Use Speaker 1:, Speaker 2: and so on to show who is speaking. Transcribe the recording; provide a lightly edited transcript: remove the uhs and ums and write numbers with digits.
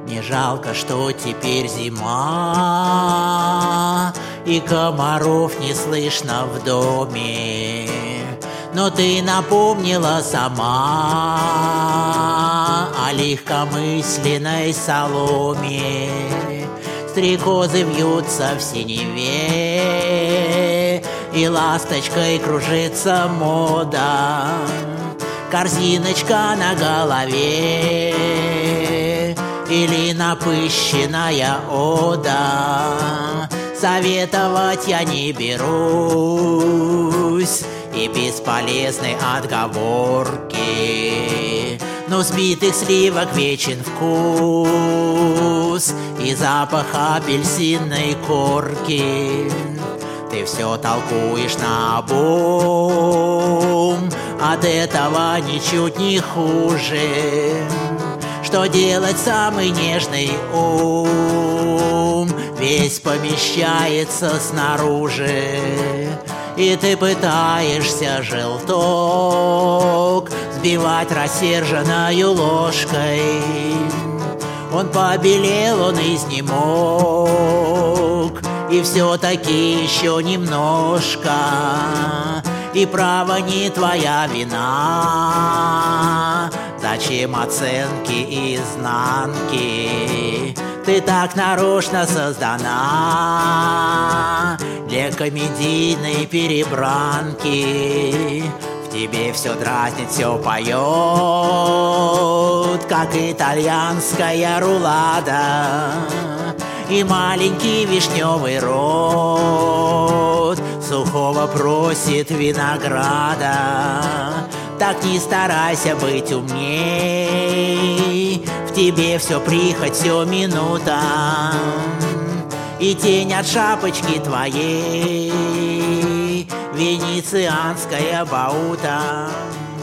Speaker 1: Не жалко, что теперь зима, и комаров не слышно в доме. Но ты напомнила сама о легкомысленной соломе. Стрекозы вьются в синеве, и ласточкой кружится мода. Корзиночка на голове или напыщенная ода. Советовать я не берусь, и бесполезны отговорки. Но сбитых сливок вечен вкус и запах апельсинной корки. Ты все толкуешь наобум, от этого ничуть не хуже. Что делать самый нежный ум весь помещается снаружи. И ты пытаешься желток сбивать рассерженною ложкой. Он побелел, он изнемог, и все-таки еще немножко. И право не твоя вина. Зачем оценки изнанки? Ты так нарочно создана для комедийной перебранки. В тебе все дразнит, все поет, как итальянская рулада. И маленький вишневый рот сухого просит винограда. Так не старайся быть умней, в тебе все прихоть, все минута. И тень от шапочки твоей венецианская баута.